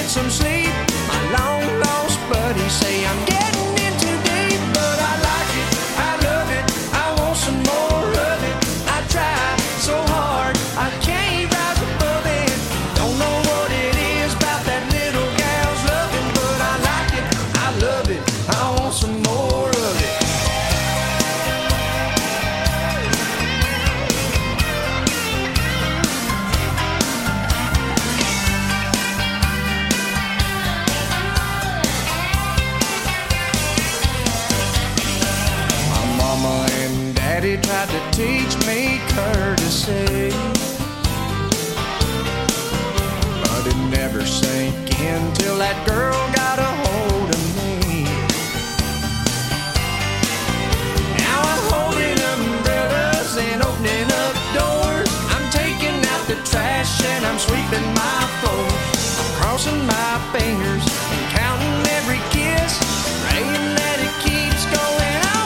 some sleep. My long lost buddies say I'm getting in too deep, but I like it, I love it, I want some more of it. I try so hard, I can't rise above it. Don't know what it is about that little gal's loving, but I like it, I love it, I want some more of it. Daddy tried to teach me courtesy, but it never sank in till that girl got a hold of me. Now I'm holding umbrellas and opening up doors. I'm taking out the trash and I'm sweeping my floors. I'm crossing my fingers and counting every kiss, praying that it keeps going on.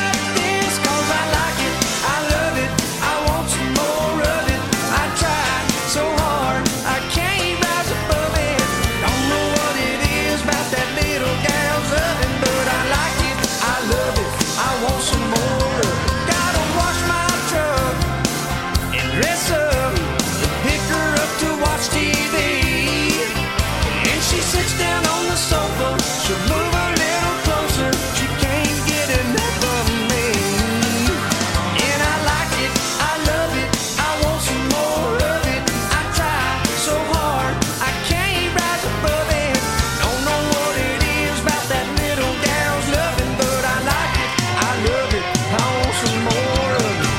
She'll move a little closer, she can't get enough of me. And I like it, I love it, I want some more of it. I try so hard, I can't rise above it. Don't know what it is about that little gal's loving, but I like it, I love it, I want some more of it.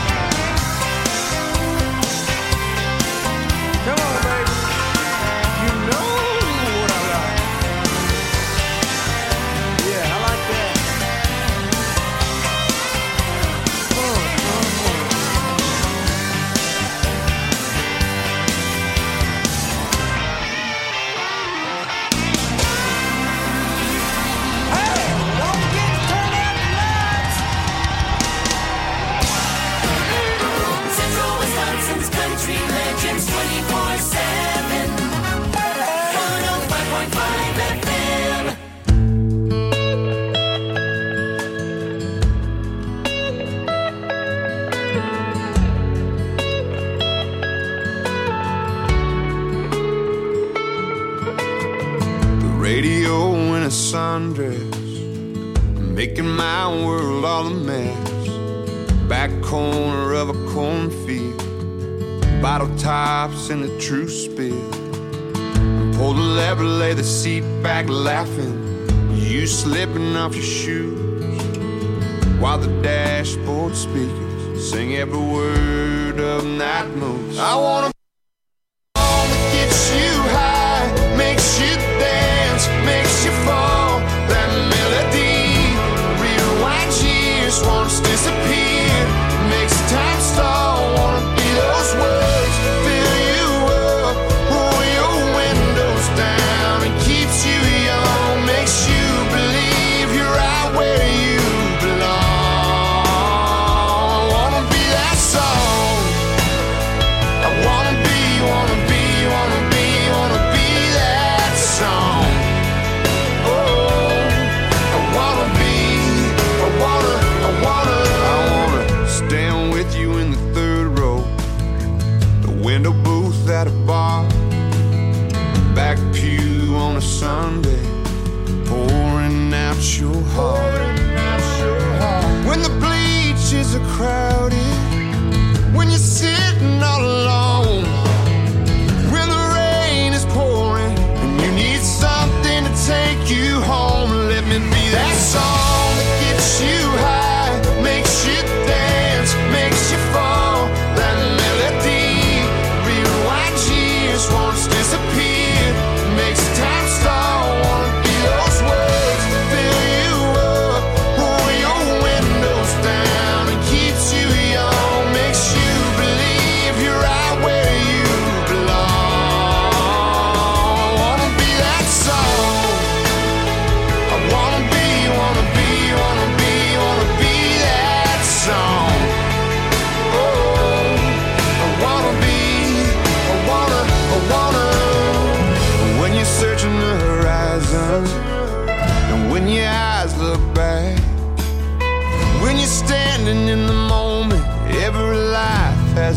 Come on, baby, you know what I like. Radio in a sundress, making my world all a mess. Back corner of a cornfield, bottle tops in a true spill. Pull the lever, lay the seat back laughing, you slipping off your shoes, while the dashboard speakers sing every word of Night Moves. I wanna that gets you high, makes you dance, makes you fall. That melody rewinds years, wants to disappear, makes time stall. Wanna be those words, fill you up, roll your windows down, and keeps you young, makes you believe you're right where you belong. I wanna be that song. I wanna be that song. Oh, I wanna stand with you in the third row, the window booth at a bar, back pew on a Sunday, pouring out your heart. When the bleachers are crowded, when you're sitting all alone, when the rain is pouring and you need something to take you home, let me be that song that gets you high, makes you dance, makes you fall. That melody rewinds years, wants to disappear, makes time stall. Wanna be those words, fill you up, roll your windows down, and keeps you young, makes you believe you're right where you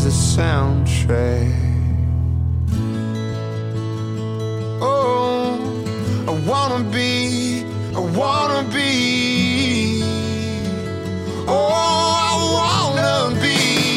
the soundtrack. Oh, I wanna be, I wanna be. Oh, I wanna be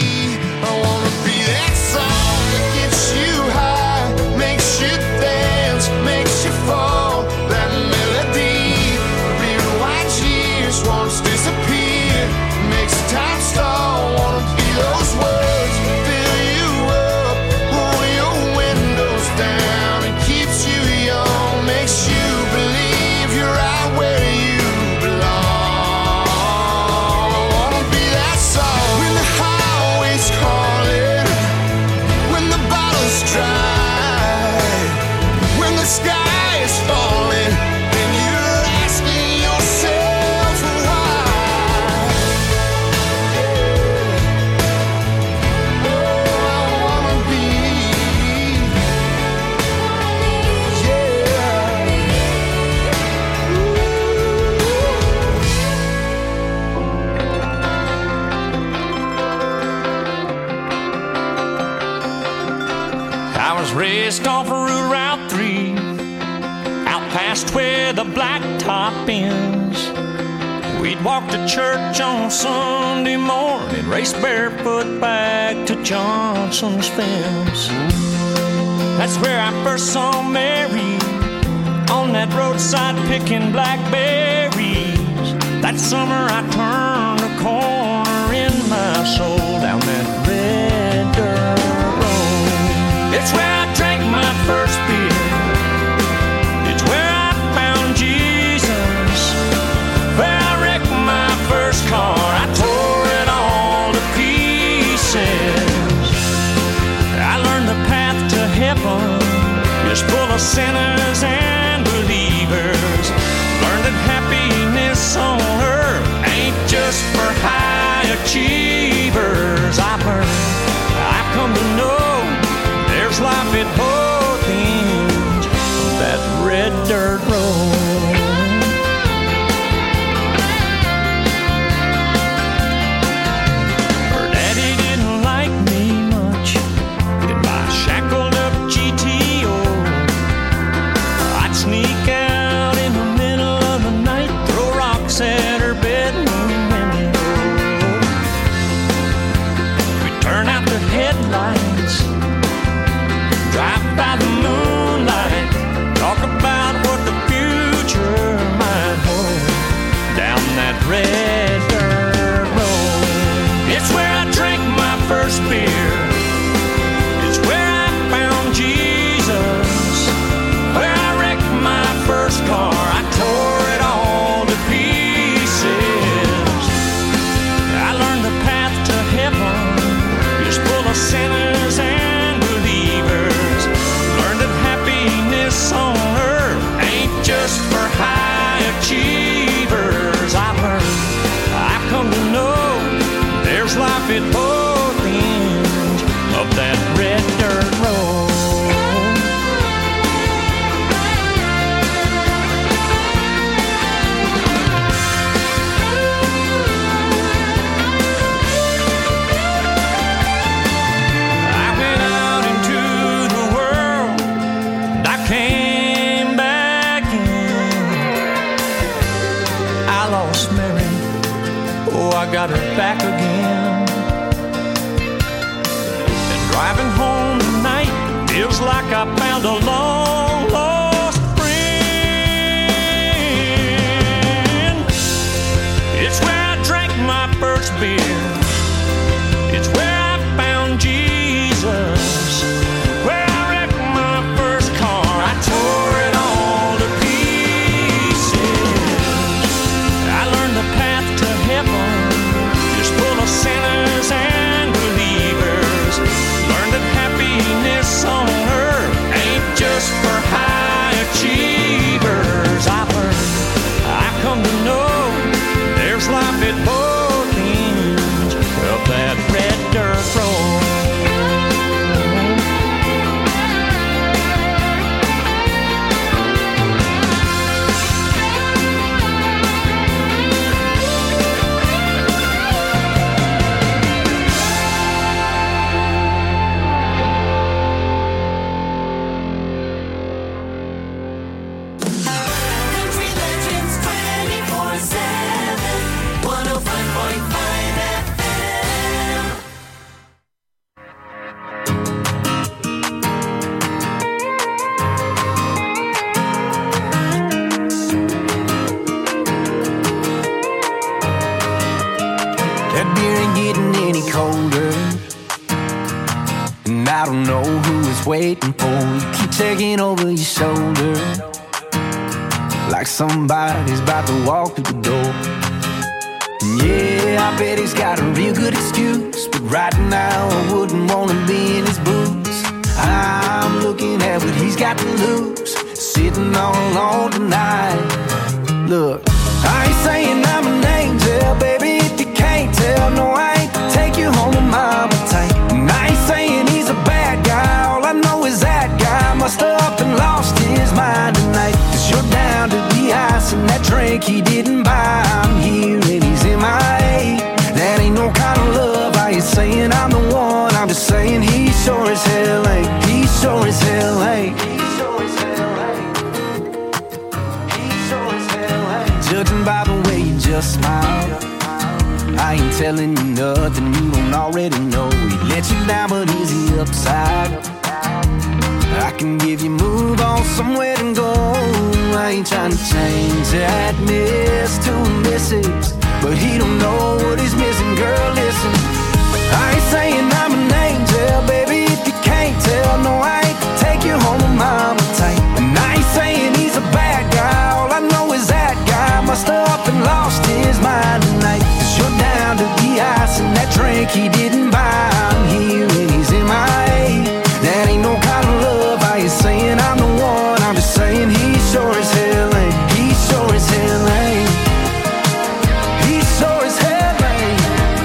that song that gets you high, makes you dance, makes you fall. That melody, blue white tears, wants to disappear, makes time stall. Wanna be those words, fill you up, pull your windows down, and keeps you young, makes you believe you're right where you belong. I wanna be that song when the highway's calling, when the bottle's dry, when the sky is falling, and you're asking yourself why. Oh, I wanna be, I was raised off of Route 3, out past where the blacktop ends. We'd walk to church on Sunday morning, race barefoot back to Johnson's fence. That's where I first saw Mary, on that roadside picking blackberries. That summer I turned a corner in my soul, down that red dirt road. It's where I drank my first beer. It's where I found Jesus. Where I wrecked my first car. I tore it all to pieces. I learned the path to heaven is full of sinners and believers. Learned that happiness on earth ain't just for high achievers. I've come to know there's life at both ends of that red dirt road. Her daddy didn't like me much in my shackled up GTO. I'd sneak out in the middle of the night, throw rocks at her bedroom window. We'd turn out the headlights, drive by the moonlight, talk about what the future might hold, down that red dirt road. It's where I drank my first beer. It's where I found Jesus. Where I wrecked my first car. I tore it all to pieces. I learned the path to heaven is full of sinners and believers. Learned that happiness on earth ain't just for high achievers. I've come to know there's life at both ends of that red dirt road. I went out into the world, and I came back in. I lost Mary, oh, I got her back again. And driving home tonight feels like I found a long lost friend. It's where I drank my first beer. It's where I found Jesus. Where I wrecked my first car. I tore it all to pieces. I learned the path to heaven is full of sinners and believers. Learned that happiness on earth ain't just for just waiting for you. Keep checking over your shoulder, like somebody's about to walk through the door. And yeah, I bet he's got a real good excuse, but right now I wouldn't wanna be in his boots. I'm looking at what he's got to lose, sitting all alone tonight. Look, I ain't saying I'm an angel, baby, if you can't tell. No, I ain't take you home with mama tight. And I ain't saying he's a bad guy, all I know is that guy must have up and lost his mind tonight. Cause you're down to the ice and that drink he didn't buy. I'm here and he's MIA. That ain't no kind of love. I ain't saying I'm the one, I'm just saying he sure as hell ain't. He sure as hell ain't. Judging by the way you just smile, I ain't telling you nothing you don't already know. He let you down, but is he upside? I can give you move on somewhere to go. I ain't trying to change that miss to a misses, but he don't know what he's missing. Girl, listen, I ain't saying I'm an angel, baby, if you can't tell. No, I ain't take you home with mama tight. And I ain't saying he's a bad guy, all I know is that guy must have up and lost his mind tonight. Cause you're down to the ice and that drink he didn't buy. I'm here and he's MIA. That ain't no kind of love. I ain't saying I'm the one, I'm just saying he sure as hell ain't. He sure as hell ain't. He sure as hell ain't.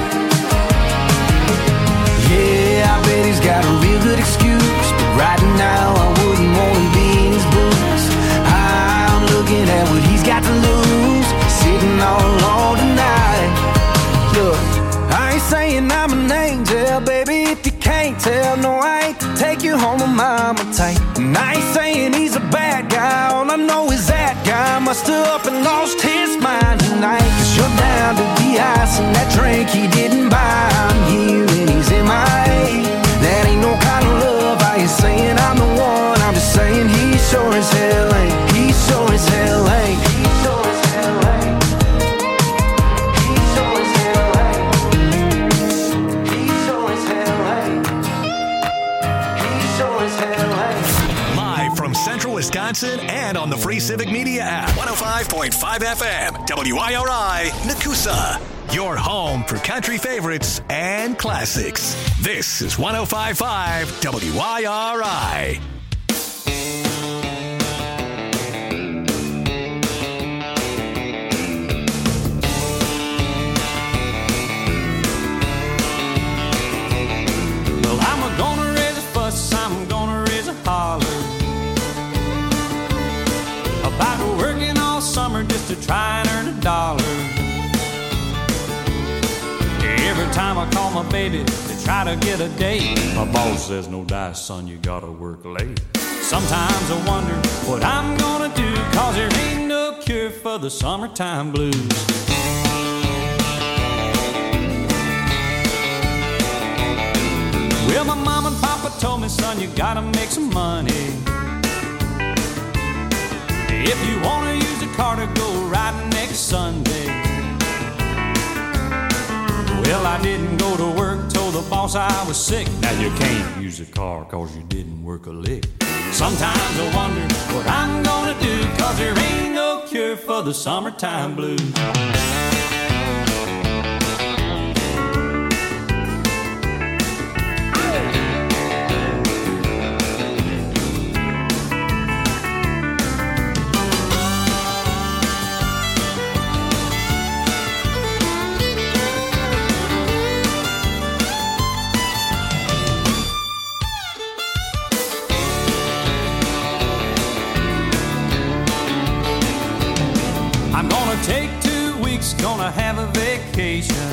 Yeah, I bet he's got a real good excuse, but right now I wouldn't wanna be in his boots. I'm looking at what he's got to lose, sitting all alone tonight. Look, I ain't saying I'm an angel, baby, if you can't tell. No, I ain't take you home with mama tight. And I ain't saying he's a bad guy, all I know is that guy must have up and lost his mind tonight. Cause you're down to the ice and that drink he didn't buy. I'm here and he's MIA. That ain't no kind of love. I ain't saying I'm the one, I'm just saying he sure as hell ain't. He sure as hell ain't. He sure as hell ain't. He sure as hell ain't. He sure as hell ain't. He sure as hell ain't. Live from Central Wisconsin and on the Free Civic Media app. 105.5 FM, WIRI, Nakusa. Your home for country favorites and classics. This is 105.5 WIRI. Well, I'm gonna raise a fuss, I'm gonna raise a holler about working all summer just to try and earn a dollar. Every time I call my baby to try to get a date, my boss says, no dice, son, you gotta work late. Sometimes I wonder what I'm gonna do, cause there ain't no cure for the summertime blues. Well, my mom and papa told me, son, you gotta make some money. If you wanna use a car to go riding next Sunday. Well, I didn't go to work, told the boss I was sick. Now you can't use a car cause you didn't work a lick. Sometimes I wonder what I'm gonna do, cause there ain't no cure for the summertime blues. Take 2 weeks, gonna have a vacation.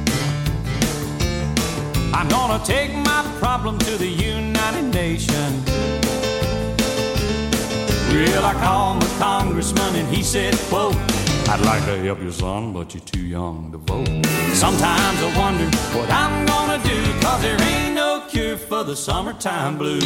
I'm gonna take my problem to the United Nations. Well, I called my congressman and he said, quote, I'd like to help you, son, but you're too young to vote. Sometimes I wonder what I'm gonna do, cause there ain't no cure for the summertime blues.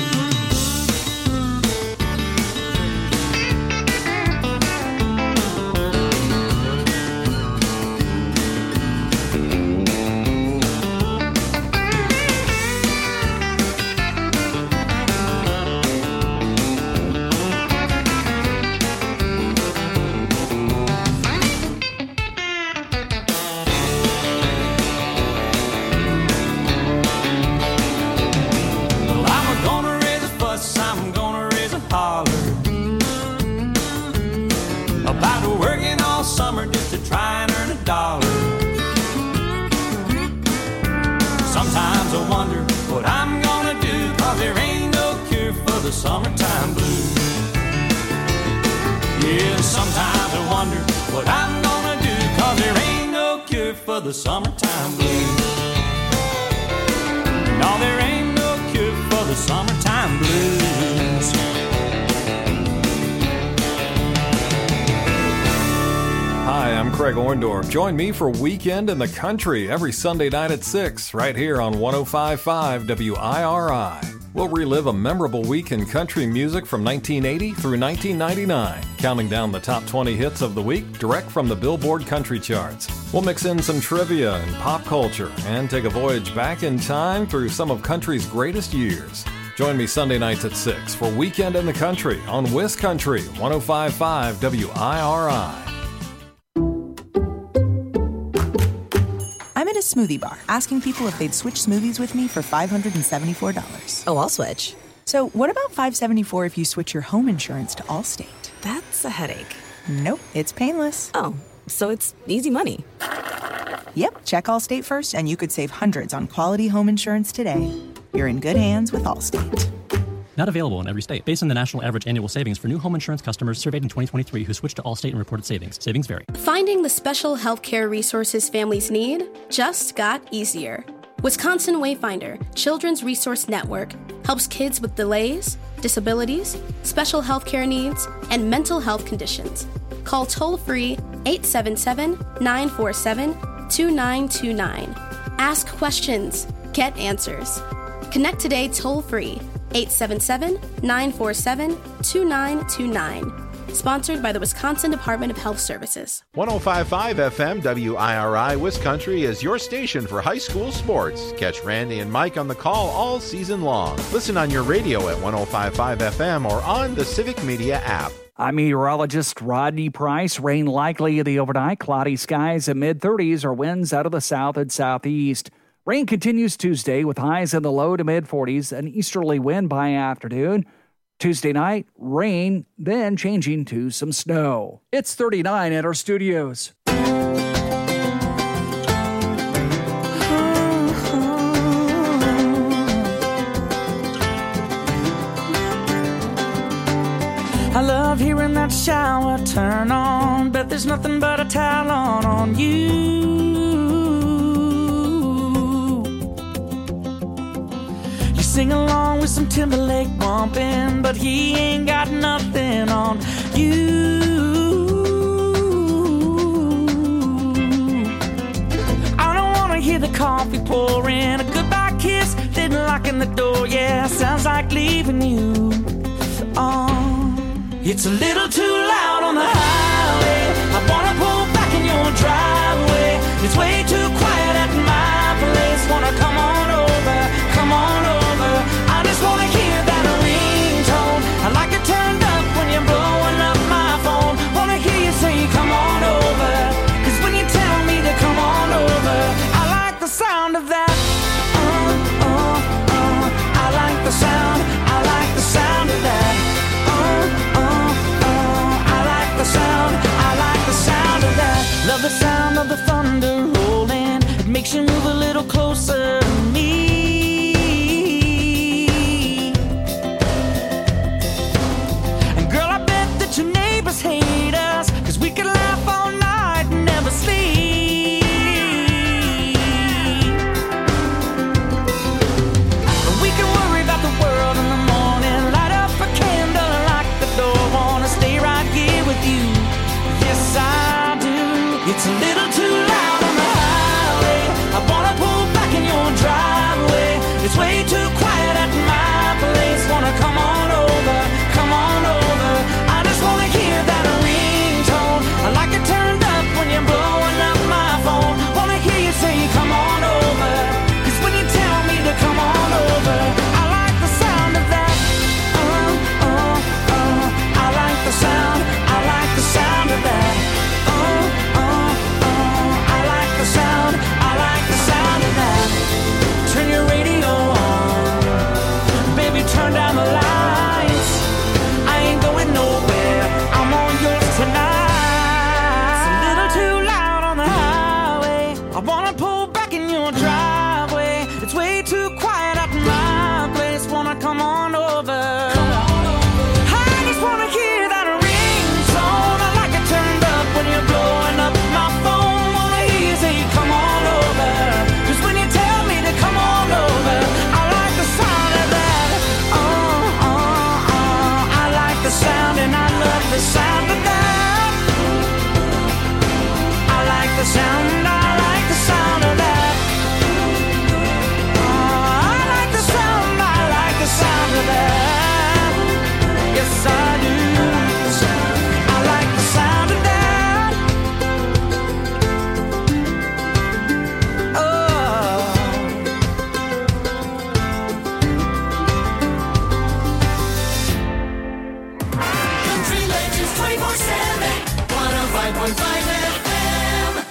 sometimes I wonder what I'm gonna do, 'cause there ain't no cure for the summertime blues. No, there ain't no cure for the summertime blues. Hi, I'm Craig Orndorff. Join me for Weekend in the Country every Sunday night at 6, right here on 105.5 WIRI. We'll relive a memorable week in country music from 1980 through 1999, counting down the top 20 hits of the week direct from the Billboard Country Charts. We'll mix in some trivia and pop culture and take a voyage back in time through some of country's greatest years. Join me Sunday nights at 6 for Weekend in the Country on Wiz Country 105.5 WIRI. I'm at a smoothie bar asking people if they'd switch smoothies with me for $574. Oh, I'll switch. So what about $574 if you switch your home insurance to Allstate? That's a headache. Nope, it's painless. Oh, so it's easy money. Yep, check Allstate first and you could save hundreds on quality home insurance today. You're in good hands with Allstate. Not available in every state. Based on the national average annual savings for new home insurance customers surveyed in 2023 who switched to Allstate and reported savings. Savings vary. Finding the special healthcare resources families need just got easier. Wisconsin Wayfinder Children's Resource Network helps kids with delays, disabilities, special healthcare needs, and mental health conditions. Call toll-free 877-947-2929. Ask questions. Get answers. Connect today toll-free 877-947-2929. Sponsored by the Wisconsin Department of Health Services. 105.5 FM WIRI Wiscountry is your station for high school sports. Catch Randy and Mike on the call all season long. Listen on your radio at 105.5 FM or on the Civic Media app. I'm meteorologist Rodney Price. Rain likely in the overnight. Cloudy skies in mid-30s or winds out of the south and southeast. Rain continues Tuesday with highs in the low to mid-40s, an easterly wind by afternoon. Tuesday night, rain, then changing to some snow. It's 39 at our studios. I love hearing that shower turn on, but there's nothing but a towel on you. Sing along with some Timberlake bumping, but he ain't got nothing on you. I don't wanna hear the coffee pouring, a goodbye kiss, then locking the door. Yeah, sounds like leaving you. Oh, it's a little too loud on the highway. I wanna pull back in your driveway. It's way too quiet at my place. Wanna come on over, come on over. I just wanna hear that ringtone. I like it turned up when you're blowing up my phone. Wanna hear you say come on over, 'cause when you tell me to come on over, I like the sound of that. I like the sound, I like the sound of that. I like the sound, I like the sound of that. Love the sound of the thunder rolling. It makes you move a little closer to me. Your neighbors hate us, 'cause we can laugh all night and never sleep. We can worry about the world in the morning, light up a candle and lock the door. Wanna stay right here with you, yes I do. It's a little too loud on the highway. I wanna pull back in your driveway. It's way too quiet at my place. Wanna come on over, come on over. Wanna hear that ringtone. I like it turned up when you're blowing up my phone. Wanna hear you say come on over, 'cause when you tell me to come on over, I like the sound of that. I like the sound, I like the sound of that. I FM.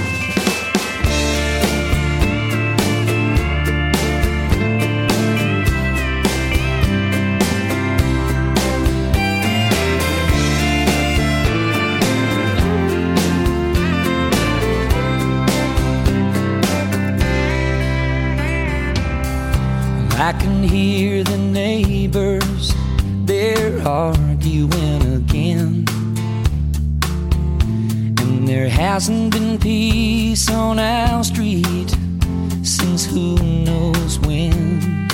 I can hear the neighbors, they're arguing again. And there hasn't been peace on our street since who knows when.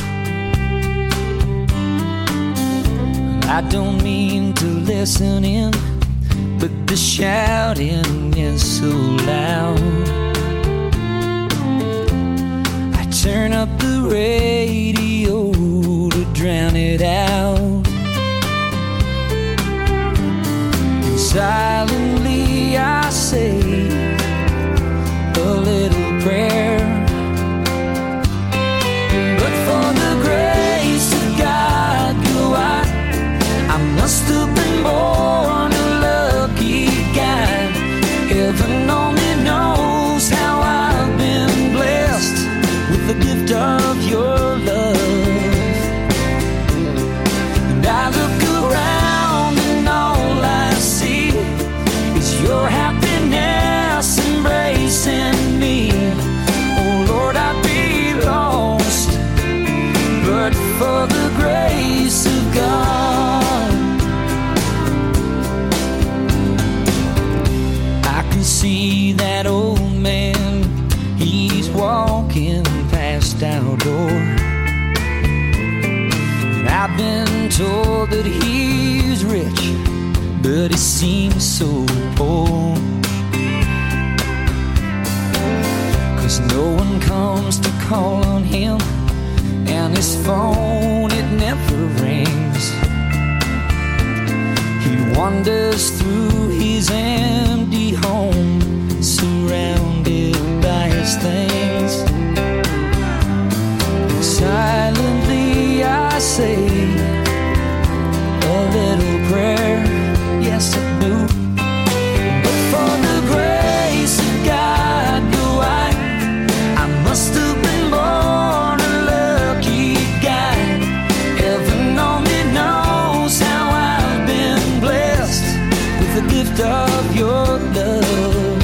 I don't mean to listen in, but the shouting is so loud. Turn up the radio to drown it out. And silently I say a little prayer. But for the grace of God, I must have been born a lucky guy. Heaven only knows how I've been blessed with the gift of your love. And I look around and all I see is your happiness embracing me. Oh Lord, I'd be lost but for the grace of God. I can see that old man, he's walking past our door. And I've been told that he's rich, but he seems so poor. 'Cause no one comes to call on him, and his phone, it never rings. He wanders through his empty home, surrounded by his things. Silently I say a little prayer, yes I do. But for the grace of God, I must have been born a lucky guy. Heaven only knows how I've been blessed with the gift of your love.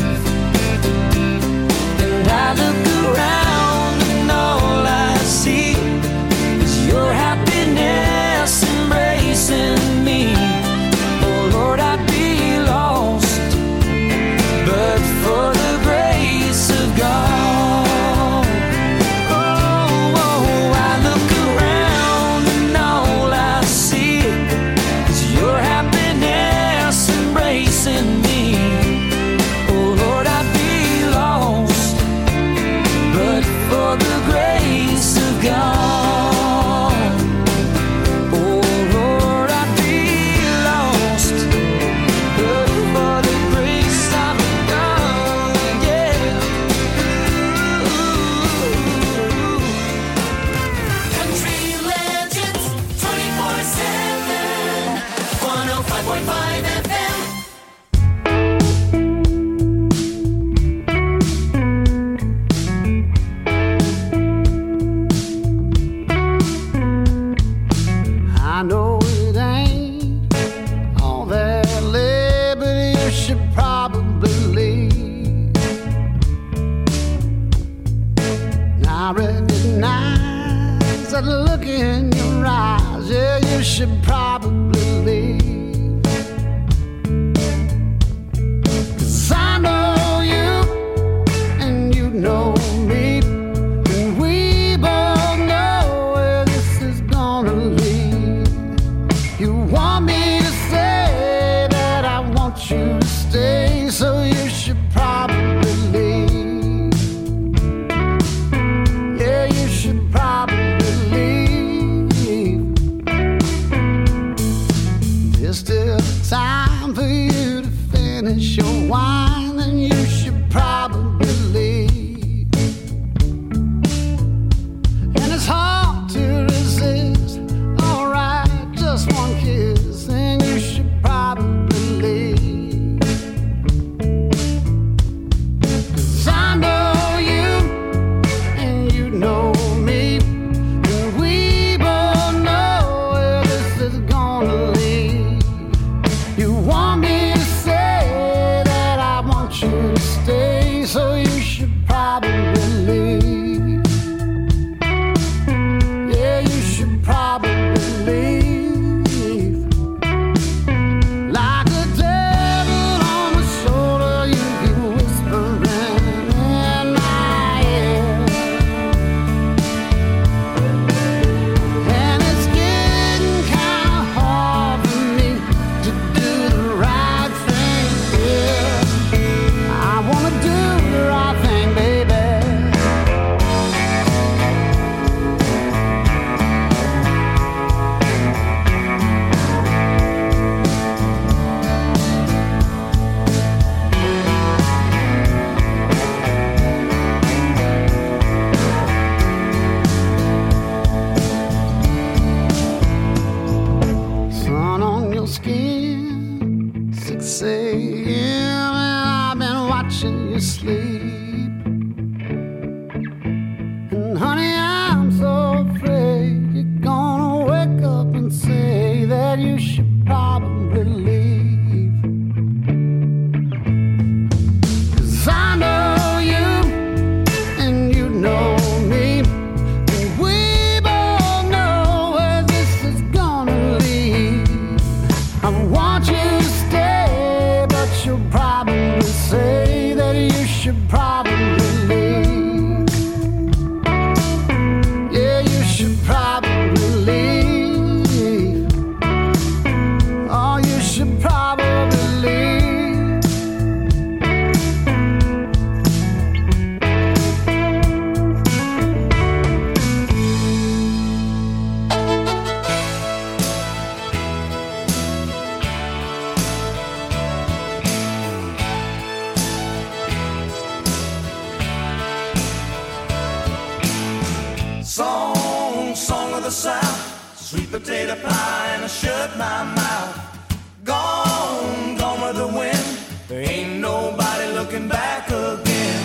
And I look around and all I see is your happiness embracing me. Oh Lord, I'd be lost but for the grace of God. Oh, I look around and all I see is your happiness embracing me. Oh Lord, I'd be lost but for the grace of God. Oh Lord, I'd be lost but for the grace of God. Yeah. Country Legends 24/7. 105.5 FM. I know it ain't all that lit, but you should probably leave. And I recognize that look in your eyes, yeah, you should probably leave. 'Cause I know you and you know me, and we both know where this is gonna lead. You want me to say that I want you to stay, so you should probably leave. Yeah, you should probably leave. There's still time for you to finish your wine, and you should probably leave. And it's hard to resist. Alright, just one kiss, and you should probably leave. like saying, I've been watching you sleep. And honey, I'm so afraid you're gonna wake up and say that you should probably leave. 'Cause I know you and you know me, and we both know where this is gonna lead. I want you to stay, but you'll probably say that you should probably leave. Yeah, you should probably leave. Oh, you should probably leave. Song of the South, sweet potato pie, and I shut my mouth. Gone with the wind. There ain't nobody looking back again.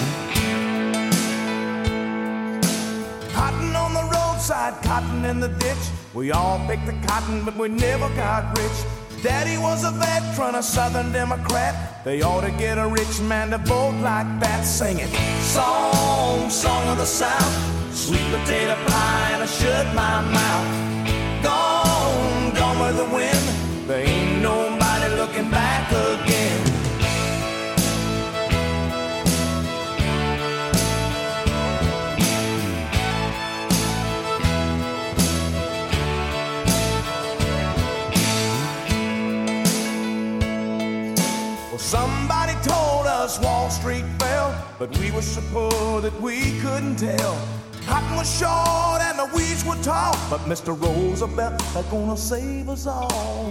Cotton on the roadside, cotton in the ditch. We all picked the cotton, but we never got rich. Daddy was a veteran, a Southern Democrat. They ought to get a rich man to vote like that. Sing it. Song of the South, sweet potato pie, and I shut my mouth. Gone with the wind. There ain't nobody looking back again. Well, somebody told us Wall Street fell, but we were so poor that we couldn't tell. Cotton was short and the weeds were tall, but Mr. Roosevelt is gonna save us all.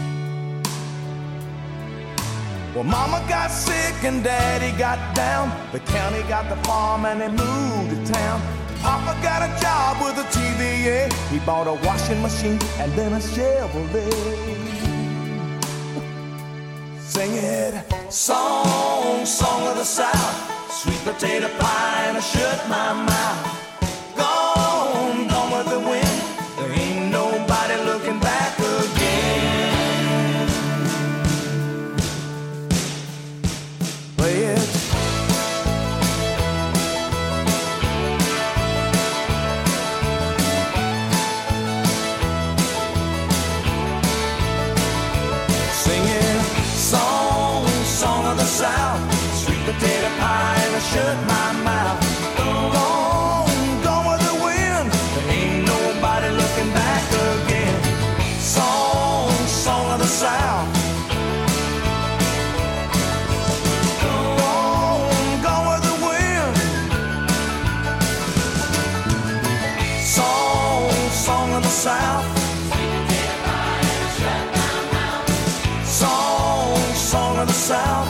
Well, Mama got sick and Daddy got down. The county got the farm and they moved to town. Papa got a job with a TVA. He bought a washing machine and then a Chevrolet. Sing it. Song of the South, sweet potato pie, and I shut my mouth. Gone with the wind. There ain't nobody looking back again. Play it. Sing it. Song of the South, sweet potato pie, and I shut my mouth. Gone with the wind. There ain't nobody looking back again. Song of the South. Gone with the wind. Song of the South. Song of the South.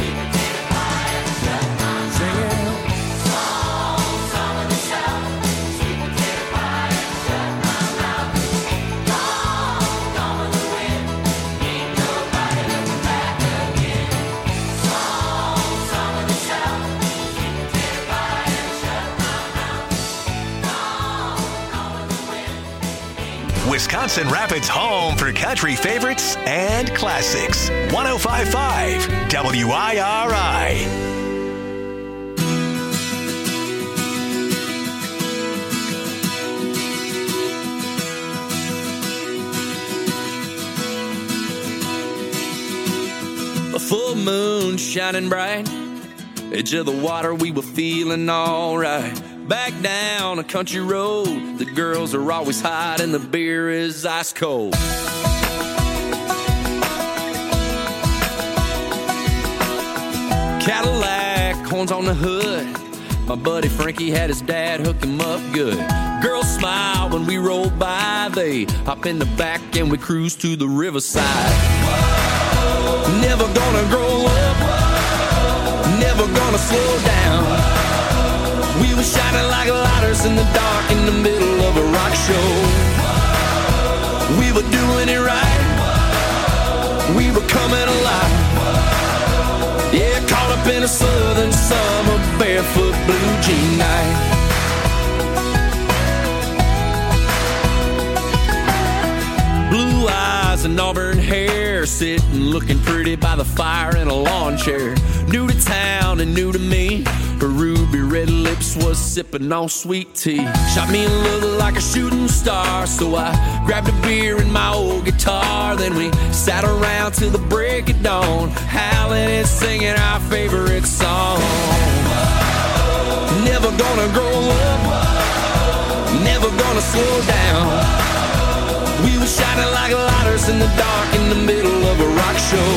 Wisconsin Rapids' home for country favorites and classics. 105.5 WIRI. A full moon shining bright, edge of the water, we were feeling alright. Back down a country road, the girls are always hot and the beer is ice cold. Cadillac, horns on the hood, my buddy Frankie had his dad hook him up good. Girls smile when we roll by, they hop in the back and we cruise to the riverside. Whoa. Never gonna grow up, whoa. Never gonna slow down. We were shining like lighters in the dark in the middle of a rock show. We were doing it right. We were coming alive. summer barefoot blue jean night. Blue eyes and auburn hair, sitting looking pretty by the fire in a lawn chair. New to town and new to me, her ruby red lips was sipping on sweet tea. Shot me a look like a shooting star, so I grabbed a beer and my old guitar. Then we sat around till the break of dawn, howling and singing our favorite song. Never gonna grow up, never gonna slow down. We were shining like lighters in the dark in the middle of a rock show.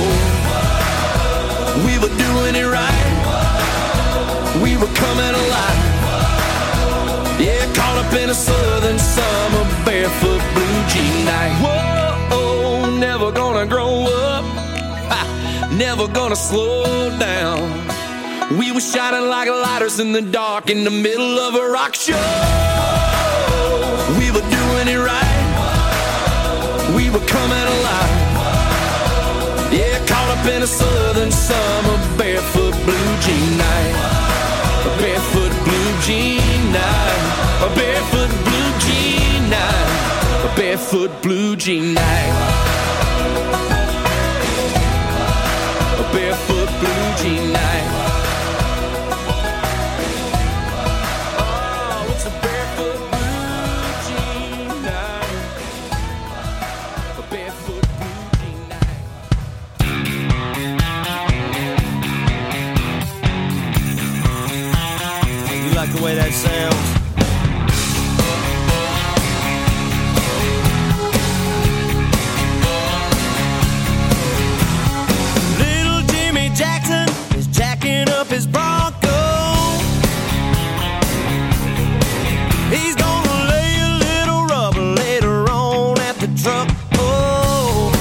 We were doing it right, we were coming alive. Yeah, caught up in a southern summer barefoot blue jean night. Whoa, never gonna grow up, never gonna slow down. We were shining like lighters in the dark in the middle of a rock show. We were doing it right, we were coming alive. Yeah, caught up in a southern summer barefoot blue jean night. A barefoot blue jean night. A barefoot blue jean night. A barefoot blue jean night. A barefoot blue jean night. Oh, it's a barefoot blue jean night. A barefoot blue jean night. You like the way that sounds? Little Jimmy Jackson is jacking up his Bronco. He's gonna lay a little rubber later on at the truck. Oh,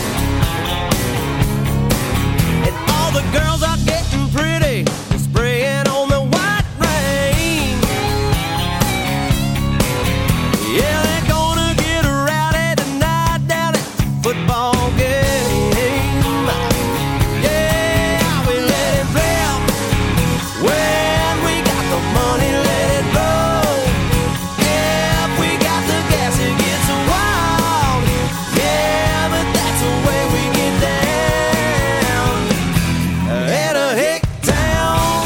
and all the girls are getting pretty, spraying on the white rain. Yeah, they're gonna get rowdy tonight down at the football game. Yeah, we let it rip. When we got the money, let it roll. Yeah, if we got the gas, it gets wild. Yeah, but that's the way we get down. At a hick town.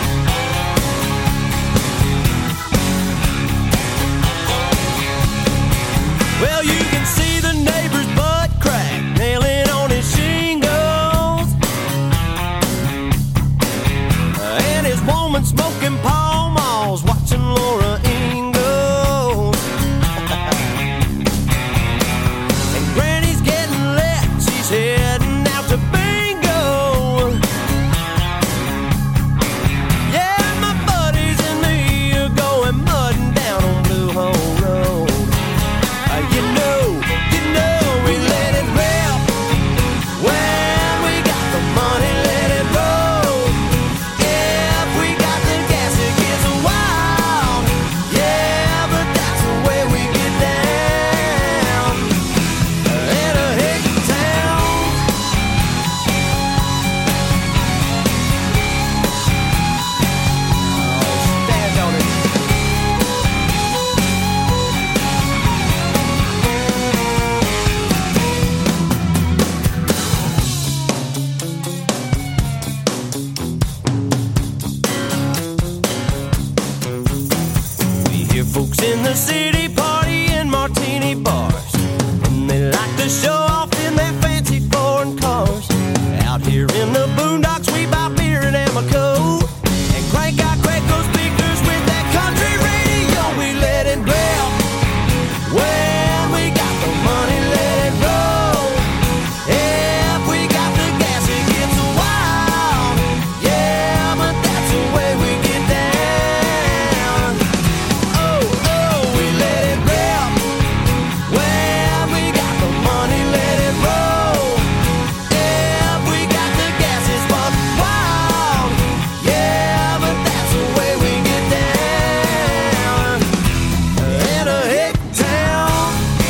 Well, you can see the neighbor's butt crack nailing on his shingles, and his woman smoking Pall Malls, watching Laura Ingalls. And Granny's getting lit, she's heading out to bingo. Yeah, my buddies and me are going mudding down on Blue Hole Road. You know, we let it rip. When we got the money, let it roll. Yeah, if we got the gas, it gets wild. Yeah, but that's the way we get down. In a hick town. Oh, stand on it. We hear folks in the city party in martini bars, and they like to show off in their fancy foreign cars. Out here in the boondocks, we buy beer in Amoco and crank out Craigco speakers with that country radio. We let it rip. When we got the money, let it roll. Yeah, if we got the gas, it gets wild. Yeah, but that's the way we get down. Oh, we let it rip. When we got the money, let it roll. Yeah, if we got the gas, it's buck wild. Yeah, but that's the way we get down. In a hick town.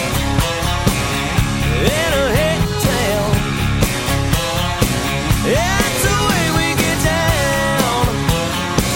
In a hick town. That's the way we get down.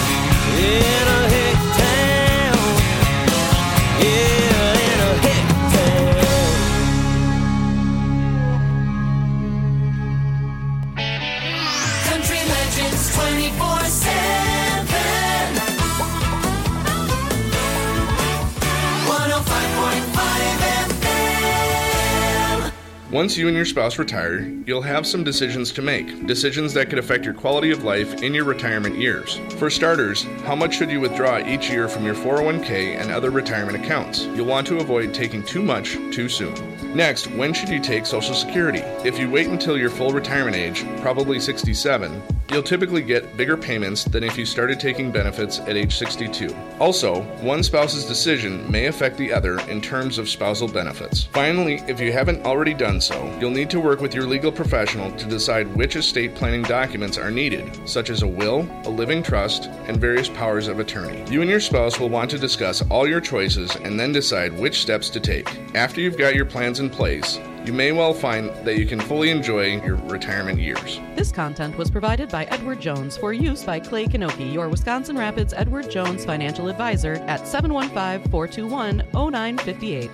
Once you and your spouse retire, you'll have some decisions to make, decisions that could affect your quality of life in your retirement years. For starters, how much should you withdraw each year from your 401k and other retirement accounts? You'll want to avoid taking too much too soon. Next, when should you take Social Security? If you wait until your full retirement age, probably 67, you'll typically get bigger payments than if you started taking benefits at age 62. Also, one spouse's decision may affect the other in terms of spousal benefits. Finally, if you haven't already done so, you'll need to work with your legal professional to decide which estate planning documents are needed, such as a will, a living trust, and various powers of attorney. You and your spouse will want to discuss all your choices and then decide which steps to take. After you've got your plans in place, you may well find that you can fully enjoy your retirement years. This content was provided by Edward Jones for use by Clay Kanoki, your Wisconsin Rapids Edward Jones financial advisor at 715-421-0958.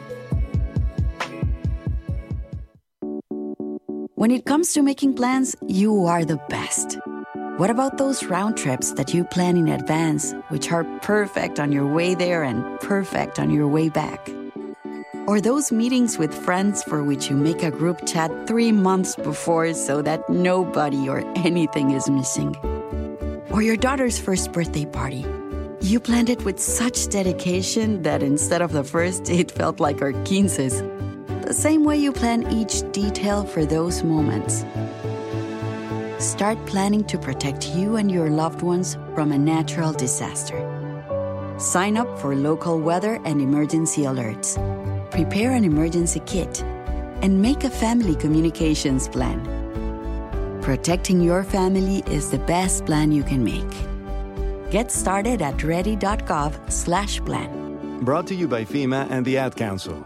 When it comes to making plans, you are the best. What about those round trips that you plan in advance, which are perfect on your way there and perfect on your way back? Or those meetings with friends for which you make a group chat 3 months before so that nobody or anything is missing. Or your daughter's first birthday party. You planned it with such dedication that instead of the first, it felt like our 15s. The same way you plan each detail for those moments. Start planning to protect you and your loved ones from a natural disaster. Sign up for local weather and emergency alerts. Prepare an emergency kit, and make a family communications plan. Protecting your family is the best plan you can make. Get started at ready.gov/plan. Brought to you by FEMA and the Ad Council.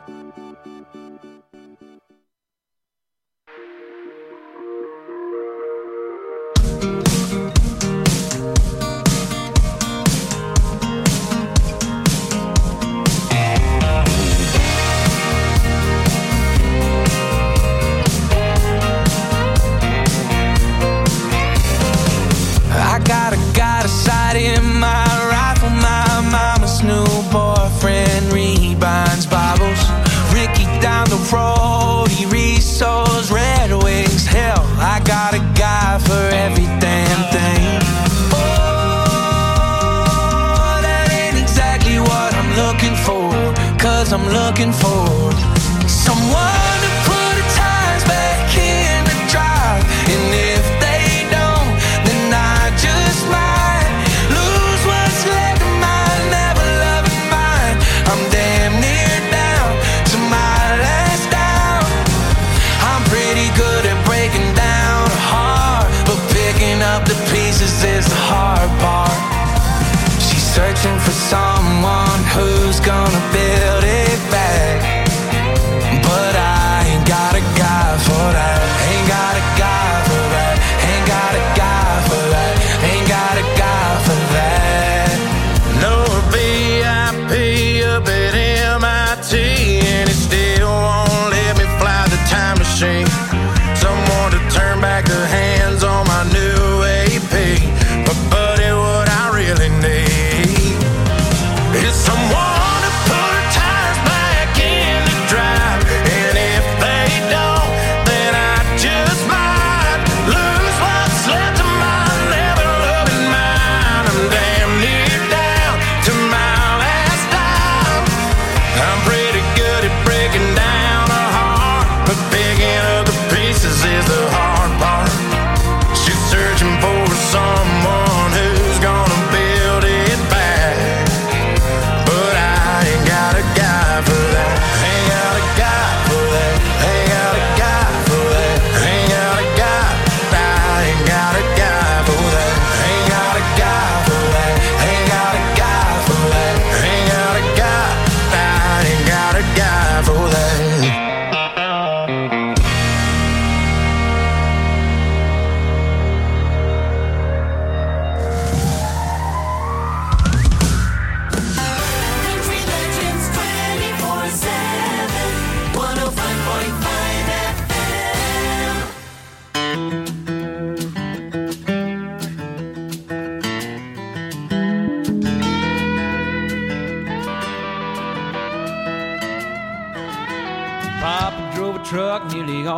I'm looking for someone to put the tires back in the drive, and if they don't, then I just might lose what's left of my never-loving mind. I'm damn near down to my last down. I'm pretty good at breaking down a heart, but picking up the pieces is the hard part. She's searching for someone who's gonna build it back, but I ain't got a guy for that. Ain't got a guy for that. Ain't got a guy for that. Ain't got a guy for that. No VIP up at MIT, and it still won't let me fly the time machine. Someone to turn back the hands on my new AP. But buddy, what I really need is someone to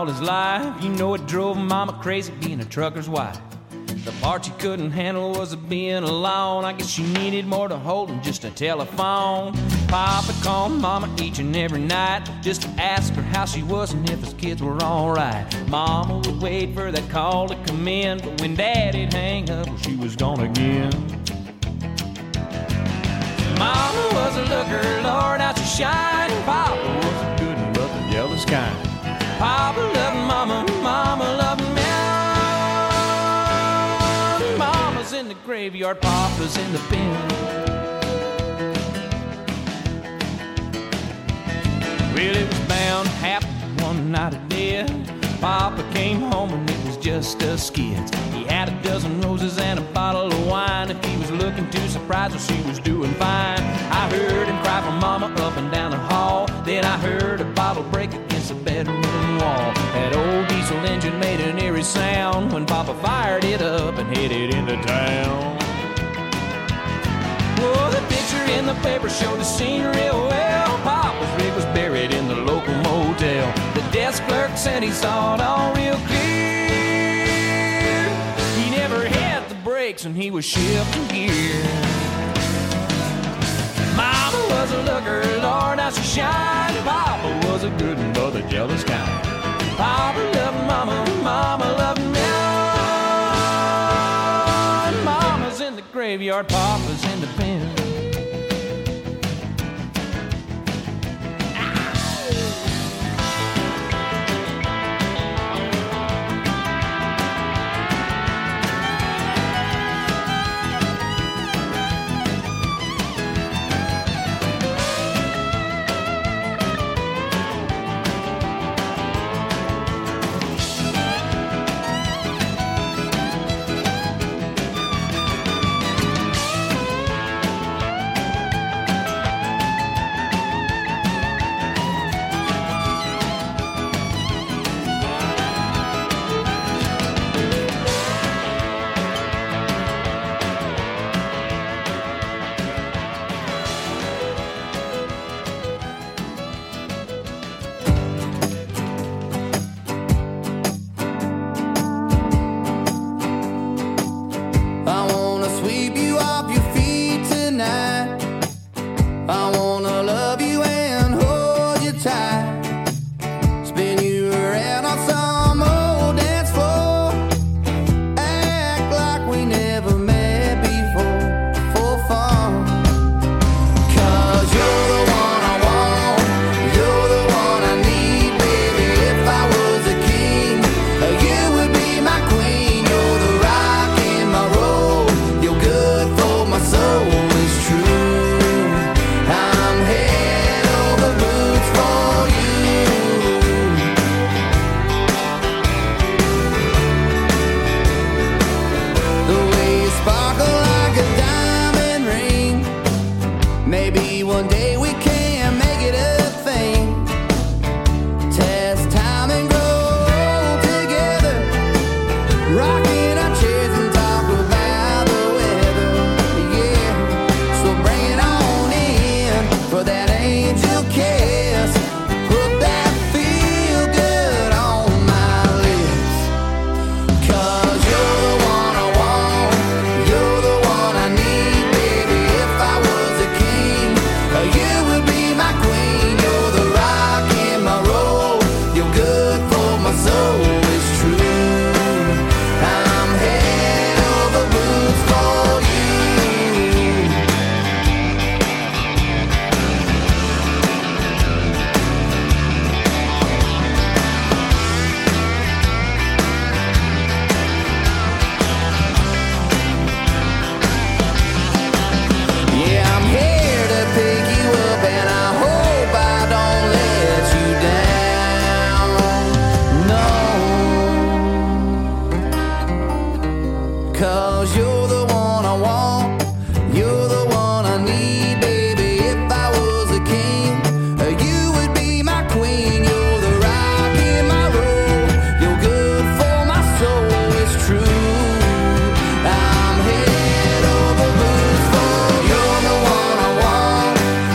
all his life. You know it drove Mama crazy being a trucker's wife. The part she couldn't handle was being alone. I guess she needed more to hold than just a telephone. Papa called Mama each and every night just to ask her how she was and if his kids were alright. Mama would wait for that call to come in, but when Daddy'd hang up, well, she was gone again. Mama was a looker, Lord, how she shined. Papa was a good one, but the jealous kind. Papa loved Mama, Mama loved me. Mama's in the graveyard, Papa's in the pen. Well, it was bound to happen one night of death. Papa came home and it was just us kids. He had a dozen roses and a bottle of wine. If he was looking too surprised, well, she was doing fine. I heard him cry for Mama up and down the hall. Then I heard a bottle break against the bedroom wall. That old diesel engine made an eerie sound when Papa fired it up and headed into town. Oh, the picture in the paper showed the scene real well. Papa's rig was buried in the local motel. The desk clerk said he saw it all real clear. He never had the brakes when he was shifting gear. Mama was a looker, Lord, how she shined. Papa was a good one, but the jealous kind. Papa loved Mama, Mama loved me. Mama's in the graveyard, Papa's in the pen.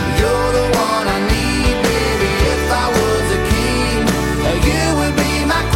My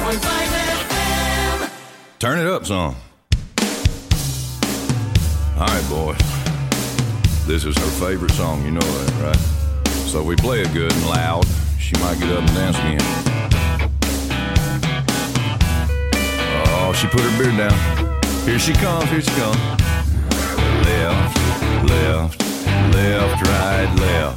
FM. Turn it up some. All right, boys. This is her favorite song, you know that, right? So we play it good and loud. She might get up and dance again. Oh, she put her beard down. Here she comes, here she comes. Left, left, left, right, left.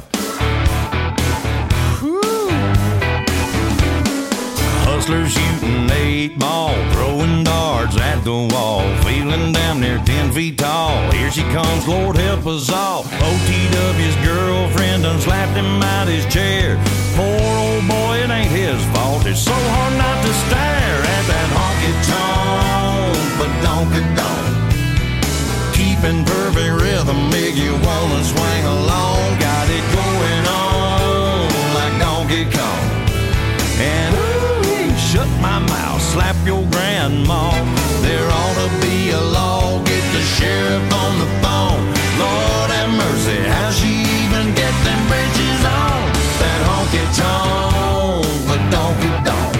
Hustlers shooting 8 ball, throwing darts at the wall, feeling damn near 10 feet tall. Here she comes, Lord help us all. OTW's girlfriend done slapped him out his chair. Poor old boy, it ain't his fault. It's so hard not to stare at that honky-tonk, but donk-a-donk. Keeping perfect rhythm, make you wanna swing along. Got it going on like Donkey Kong. And shut my mouth, slap your grandma. There ought to be a law, get the sheriff on the phone. Lord have mercy, how she even get them bridges on? That honky-tonk, but donk-a-donk.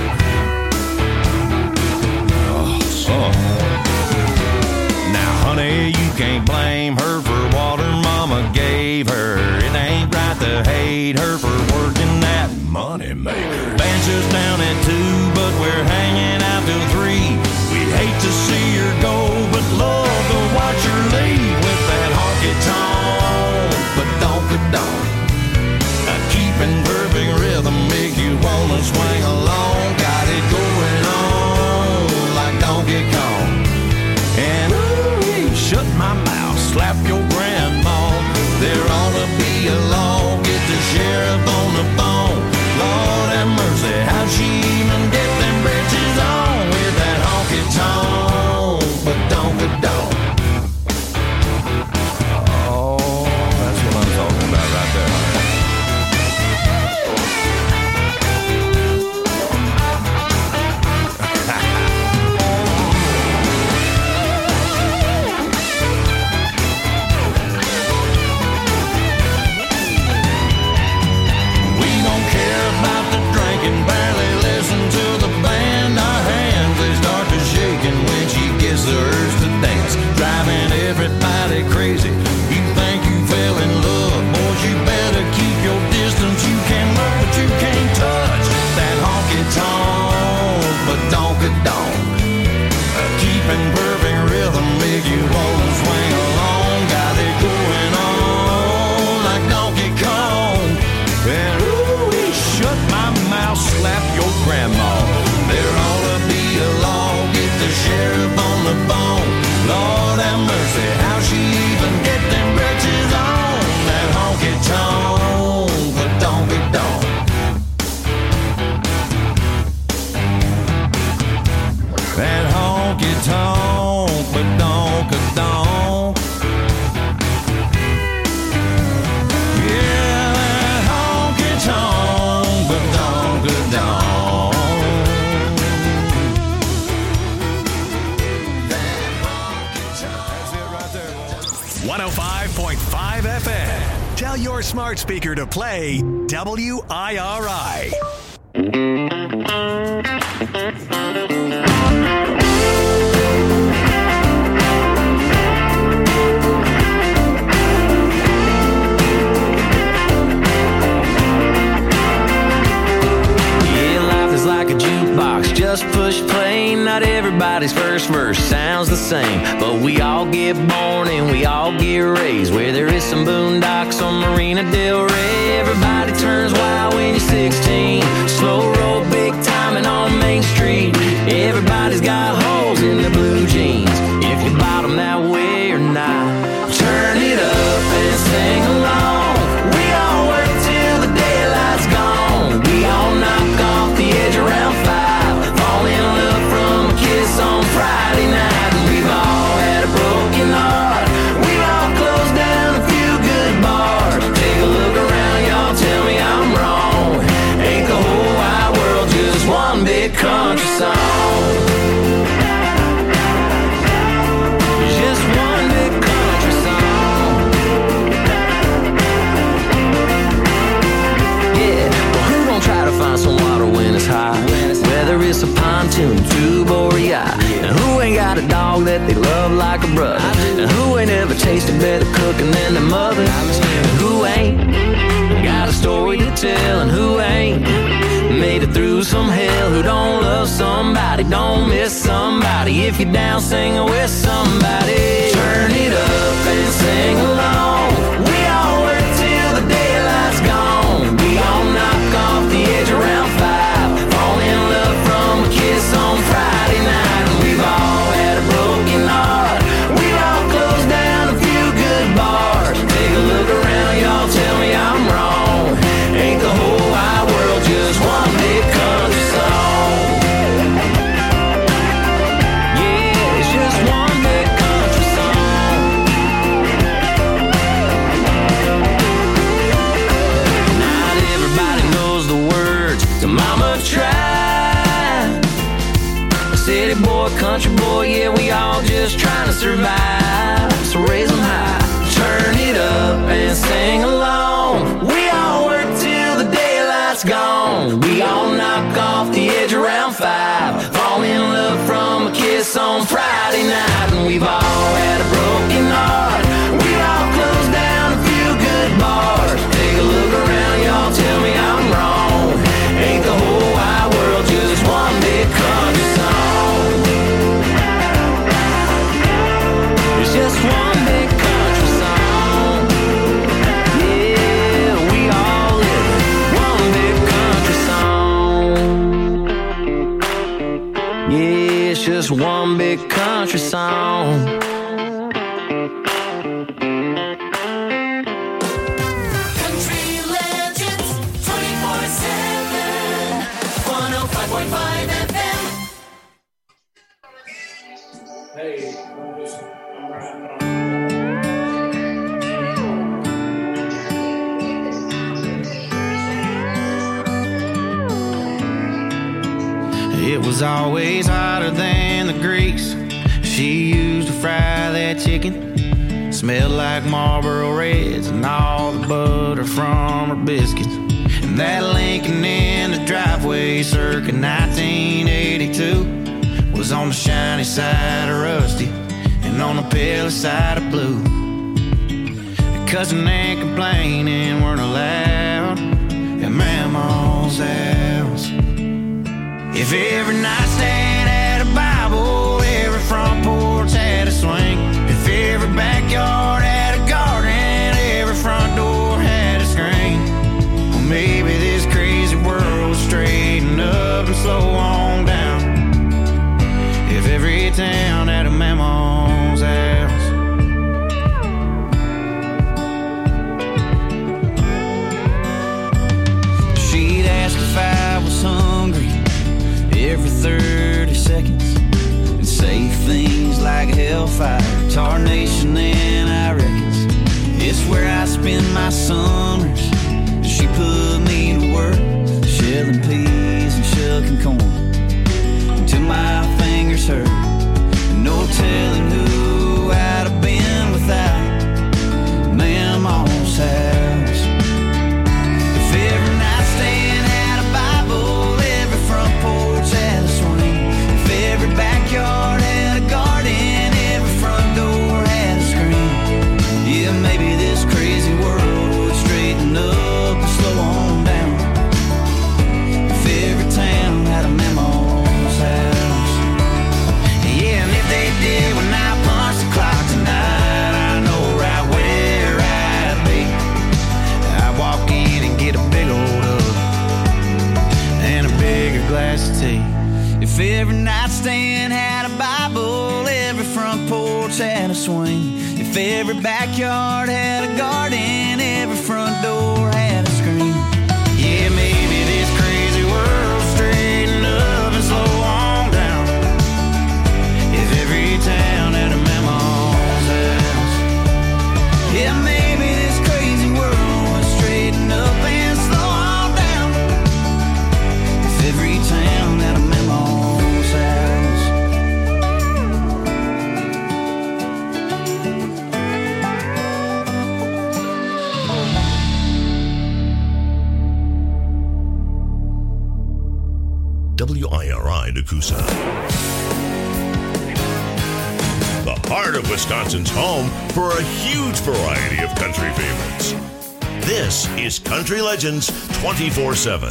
Oh, son. Now, honey, you can't blame her for what her mama gave her. It ain't right to hate her for working that money maker. Bench us down at 2, but we're hanging out till 3. We'd hate to see her go, but love to watch her leave with that honky-tonk, but donk-a-donk. Keeping perfect rhythm, make you wanna swing along. Got it going on like Donkey Kong. And ooh, shut my mouth, slap your grandma. There ought to be a law, get the sheriff on the phone. Lord have mercy, how'd she even get them britches on with that honky-tonk, but donk-a-donk. Oh, that's what I'm talking about right there. Barely listen to the band. Our hands, they start to shaking when she gets the urge to dance, driving everybody crazy. You think you fell in love, boys, you better keep your distance. You can look, but you can't touch that honky-tonk, but donk-a-donk. Keeping perfect rhythm, make you wanna swing along. Got it going on like Donkey Kong. And ooh, shut my mouth, slap your grandma. There ought to be a law, get the sheriff on the phone. Lord have mercy, how she even get them britches on? That honky-tonk, but donk-a-donk. That honky-tonk, but donk-a-donk. Yeah, that honky-tonk, but donk-a-donk. 105.5 FM. Tell your smart speaker to play WIRI. Like a jukebox, just push play. Not everybody's first verse sounds the same, but we all get born and we all get raised where there is some boondocks on Marina Del Rey. Everybody turns wild when you're 16, slow roll, big timing on Main Street. Everybody's got holes in their blue jeans, if you bottom that way or not. Turn it up and sing along. We all work till the daylight's gone. We all knock off the edge around 5, fall in love from a kiss on Friday night. And we've all had a broken heart, we've all closed down a few good bars. Take a look around, y'all, tell me I'm wrong. Ain't the whole wide world just one big country song? tune to Borea. And who ain't got a dog that they love like a brother? And who ain't ever tasted better cooking than their mother? And who ain't got a story to tell? And who ain't made it through some hell? Who don't love somebody, don't miss somebody? If you're down singing with somebody, turn it up and sing along. We all work till the daylight's gone. We all knock off the edge around 5. Fall in love from a kiss on Friday night. And we've all had a broken heart. We've all closed down a few good bars. Take a look around, y'all, tell me I'm wrong. Ain't the whole wide world just one big country song? Yeah, it's just one big country song. Not everybody knows the words to Mama Tried. City boy, country boy, yeah, we all just trying to survive. So raise them high, turn it up and sing along. We all work till the daylight's gone. We all knock off the edge around 5. Fall in love from a kiss on Friday night. And we've all had a broken heart. We've all closed down a few good bars. Take a look around, y'all, tell me I'm wrong. Ain't the whole wide world just one big country song? It's just one big country song. Yeah, we all live one big country song. Yeah, it's just one big country song. Country legends 24/7 105.5 FM. It was always hotter than the grease she used to fry that chicken. Smelled like Marlboro Reds and all the butter from her biscuits. And that Lincoln in the driveway circa 1982 was on the shiny side of rusty and on the pale side of blue. Cussing and complaining weren't allowed at Mama's house. If every nightstand had a Bible, every front porch had a swing. If every backyard had a garden, every front door had a screen. Well, maybe this crazy world would straighten up and slow on down if every town had a Mama's house. She'd ask if I was hungry every 30 seconds and say things like hellfire, tarnation, and I reckons it's where I spend my summers. She put me to work shelling peas and shucking corn until my fingers hurt. No telling who I'd have been without Mama's house. If every nightstand had a Bible, every front porch had a swing. If every backyard had a garden, every front door had a screen. Yeah, maybe this crazy world would straighten up and slow on down if every town had a Mama's house. Yeah, and if they did when I punched the clock tonight, I know right where I'd be. I'd walk in and get a big old hug and a bigger glass of tea. If every nightstand had a Bible, every front porch had a swing. If every backyard had a garden, every front door had a screen. Yeah, maybe this crazy world straighten up and slow on down if every town had a Mama's house. Yeah, maybe this crazy world would straighten up and slow on down if every town had a Mama's house. Nakusa. The heart of Wisconsin's home for a huge variety of country favorites. This is Country Legends 24/7.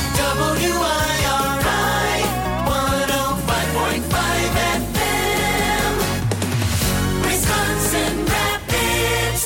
WIRI 105.5 FM, Wisconsin Rapids.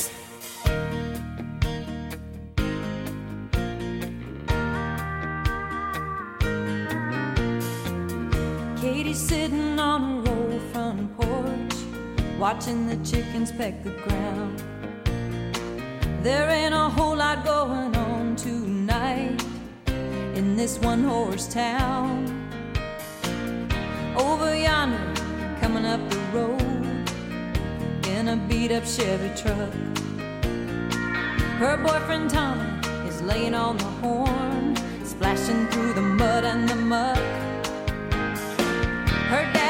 Katie's sitting on a roll front porch, watching the chickens peck the ground. There ain't a whole lot going on tonight in this one-horse town. Over yonder, coming up the road in a beat-up Chevy truck, her boyfriend Tommy is laying on the horn, splashing through the mud and the muck. Her dad